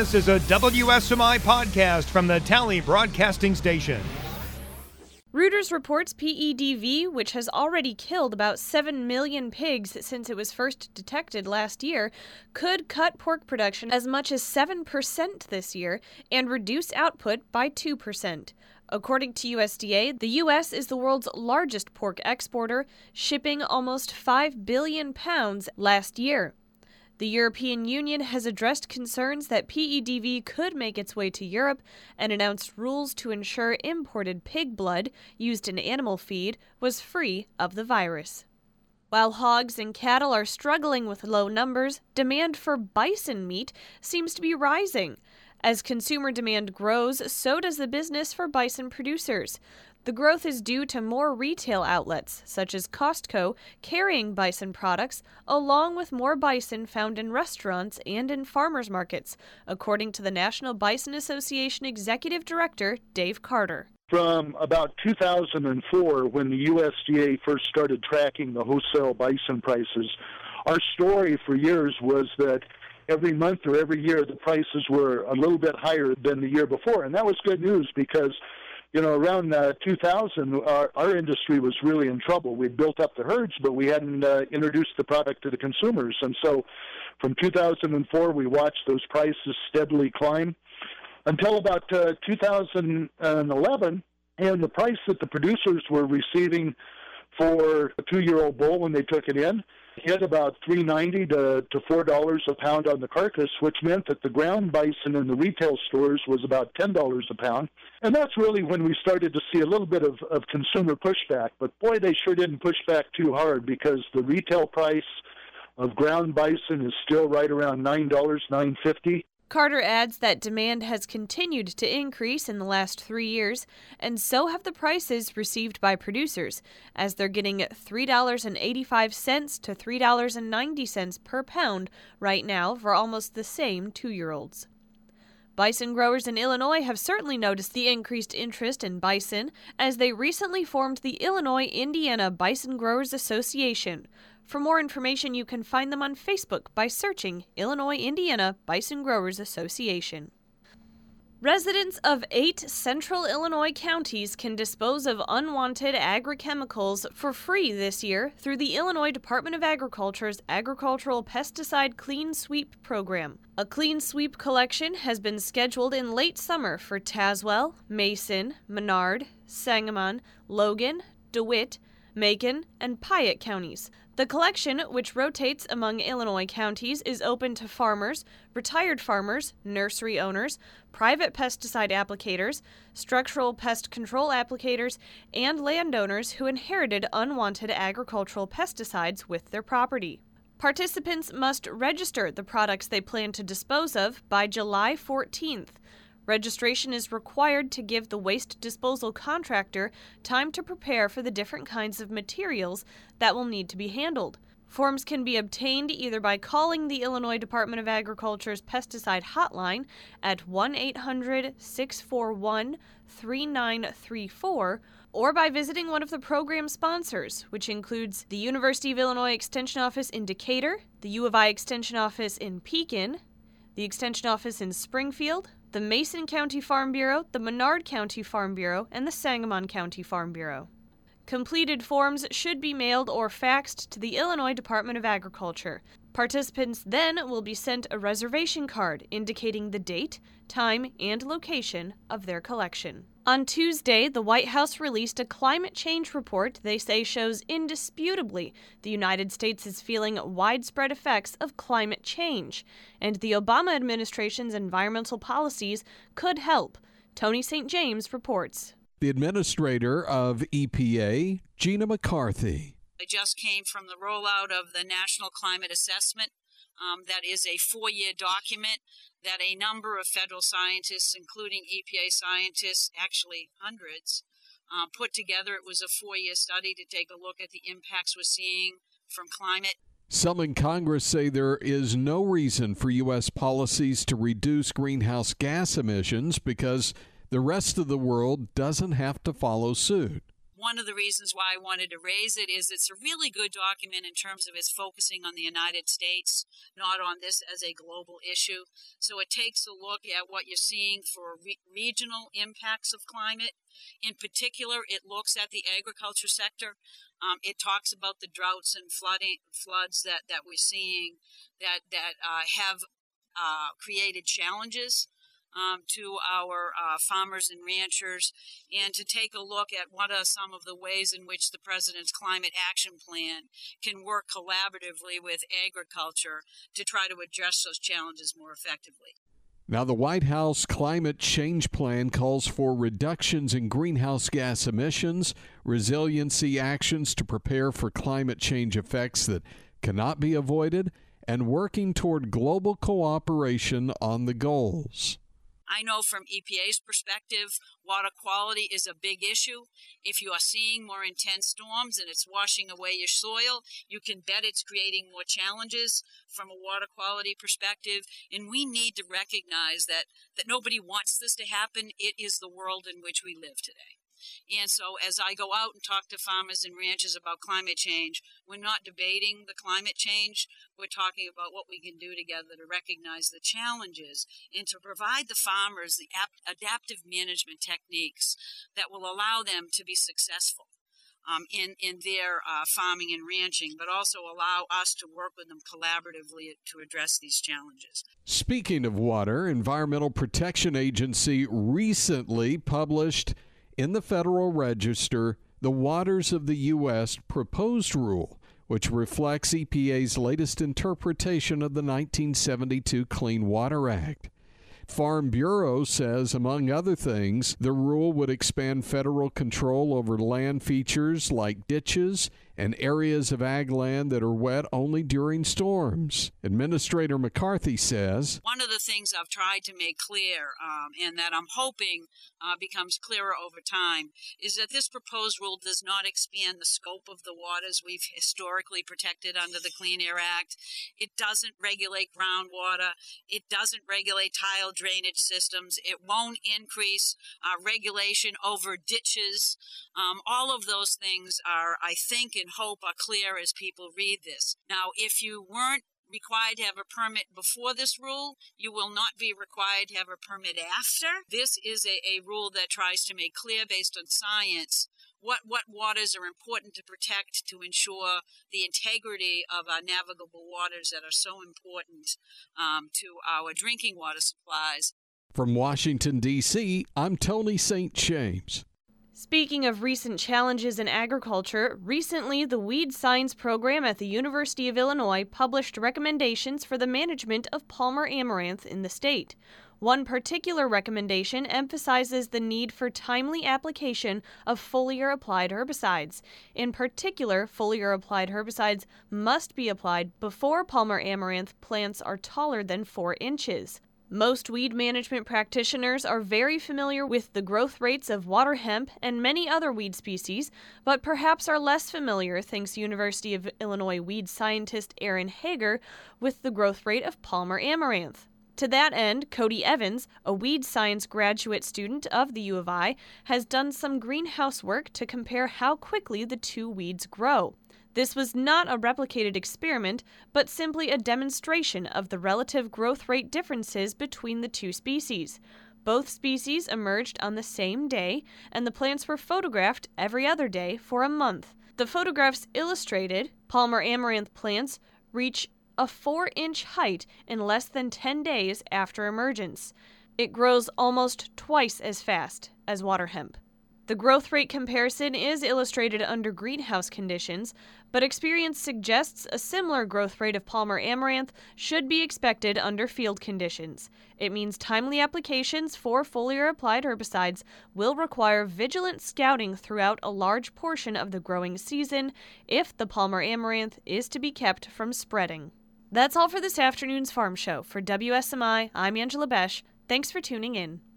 This is a WSMI podcast from the Tally Broadcasting Station. Reuters reports PEDV, which has already killed about 7 million pigs since it was first detected last year, could cut pork production as much as 7% this year and reduce output by 2%. According to USDA, the U.S. is the world's largest pork exporter, shipping almost 5 billion pounds last year. The European Union has addressed concerns that PEDV could make its way to Europe and announced rules to ensure imported pig blood used in animal feed was free of the virus. While hogs and cattle are struggling with low numbers, demand for bison meat seems to be rising. As consumer demand grows, so does the business for bison producers. The growth is due to more retail outlets, such as Costco, carrying bison products, along with more bison found in restaurants and in farmers markets, according to the National Bison Association Executive Director, Dave Carter. From about 2004, when the USDA first started tracking the wholesale bison prices, our story for years was that every month or every year the prices were a little bit higher than the year before. And that was good news because around 2000, our industry was really in trouble. We'd built up the herds, but we hadn't introduced the product to the consumers. And so from 2004, we watched those prices steadily climb until about 2011, and the price that the producers were receiving for a 2-year-old bull when they took it in hit about $3.90 to $4 a pound on the carcass, which meant that the ground bison in the retail stores was about $10 a pound. And that's really when we started to see a little bit of consumer pushback. But boy, they sure didn't push back too hard, because the retail price of ground bison is still right around $9, $9.50. Carter adds that demand has continued to increase in the last 3 years, and so have the prices received by producers, as they're getting $3.85 to $3.90 per pound right now for almost the same 2-year-olds. Bison growers in Illinois have certainly noticed the increased interest in bison, as they recently formed the Illinois-Indiana Bison Growers Association. For more information, you can find them on Facebook by searching Illinois-Indiana Bison Growers Association. Residents of 8 central Illinois counties can dispose of unwanted agrochemicals for free this year through the Illinois Department of Agriculture's Agricultural Pesticide Clean Sweep program. A clean sweep collection has been scheduled in late summer for Tazewell, Mason, Menard, Sangamon, Logan, DeWitt, Macon, and Piatt counties. The collection, which rotates among Illinois counties, is open to farmers, retired farmers, nursery owners, private pesticide applicators, structural pest control applicators, and landowners who inherited unwanted agricultural pesticides with their property. Participants must register the products they plan to dispose of by July 14th. Registration is required to give the waste disposal contractor time to prepare for the different kinds of materials that will need to be handled. Forms can be obtained either by calling the Illinois Department of Agriculture's pesticide hotline at 1-800-641-3934 or by visiting one of the program sponsors, which includes the University of Illinois Extension Office in Decatur, the U of I Extension Office in Pekin, the Extension Office in Springfield, the Mason County Farm Bureau, the Menard County Farm Bureau, and the Sangamon County Farm Bureau. Completed forms should be mailed or faxed to the Illinois Department of Agriculture. Participants then will be sent a reservation card indicating the date, time, and location of their collection. On Tuesday, the White House released a climate change report they say shows indisputably the United States is feeling widespread effects of climate change, and the Obama administration's environmental policies could help. Tony St. James reports. The administrator of EPA, Gina McCarthy. I just came from the rollout of the National Climate Assessment. That is a 4-year document that a number of federal scientists, including EPA scientists, actually hundreds, put together. It was a 4-year study to take a look at the impacts we're seeing from climate. Some in Congress say there is no reason for U.S. policies to reduce greenhouse gas emissions because the rest of the world doesn't have to follow suit. one of the reasons why I wanted to raise it is it's a really good document in terms of its focusing on the United States, not on this as a global issue. So it takes a look at what you're seeing for regional impacts of climate. In particular, it looks at the agriculture sector. It talks about the droughts and floods that we're seeing that have created challenges to our farmers and ranchers, and to take a look at what are some of the ways in which the President's Climate Action Plan can work collaboratively with agriculture to try to address those challenges more effectively. Now, the White House Climate Change Plan calls for reductions in greenhouse gas emissions, resiliency actions to prepare for climate change effects that cannot be avoided, and working toward global cooperation on the goals. I know from EPA's perspective, water quality is a big issue. If you are seeing more intense storms and it's washing away your soil, you can bet it's creating more challenges from a water quality perspective. And we need to recognize that nobody wants this to happen. It is the world in which we live today. And so as I go out and talk to farmers and ranchers about climate change, we're not debating the climate change. We're talking about what we can do together to recognize the challenges and to provide the farmers the adaptive management techniques that will allow them to be successful in their farming and ranching, but also allow us to work with them collaboratively to address these challenges. Speaking of water, Environmental Protection Agency recently published in the Federal Register the Waters of the U.S. proposed rule, which reflects EPA's latest interpretation of the 1972 Clean Water Act. Farm Bureau says, among other things, the rule would expand federal control over land features like ditches and areas of ag land that are wet only during storms. Administrator McCarthy says, one of the things I've tried to make clear, and that I'm hoping becomes clearer over time, is that this proposed rule does not expand the scope of the waters we've historically protected under the Clean Air Act. It doesn't regulate groundwater. It doesn't regulate tile drainage systems. It won't increase regulation over ditches. All of those things are, I think and hope, are clear as people read this. Now, if you weren't required to have a permit before this rule, you will not be required to have a permit after. This is a rule that tries to make clear, based on science, what waters are important to protect to ensure the integrity of our navigable waters that are so important to our drinking water supplies. From Washington, D.C., I'm Tony St. James. Speaking of recent challenges in agriculture, recently the Weed Science program at the University of Illinois published recommendations for the management of Palmer amaranth in the state. One particular recommendation emphasizes the need for timely application of foliar-applied herbicides. In particular, foliar-applied herbicides must be applied before Palmer amaranth plants are taller than 4 inches. Most weed management practitioners are very familiar with the growth rates of water hemp and many other weed species, but perhaps are less familiar, thanks University of Illinois weed scientist Aaron Hager, with the growth rate of Palmer amaranth. To that end, Cody Evans, a weed science graduate student of the U of I, has done some greenhouse work to compare how quickly the two weeds grow. This was not a replicated experiment, but simply a demonstration of the relative growth rate differences between the two species. Both species emerged on the same day, and the plants were photographed every other day for a month. The photographs illustrated Palmer amaranth plants reach a 4-inch height in less than 10 days after emergence. It grows almost twice as fast as water hemp. The growth rate comparison is illustrated under greenhouse conditions, but experience suggests a similar growth rate of Palmer amaranth should be expected under field conditions. It means timely applications for foliar-applied herbicides will require vigilant scouting throughout a large portion of the growing season if the Palmer amaranth is to be kept from spreading. That's all for this afternoon's Farm Show. For WSMI, I'm Angela Besch. Thanks for tuning in.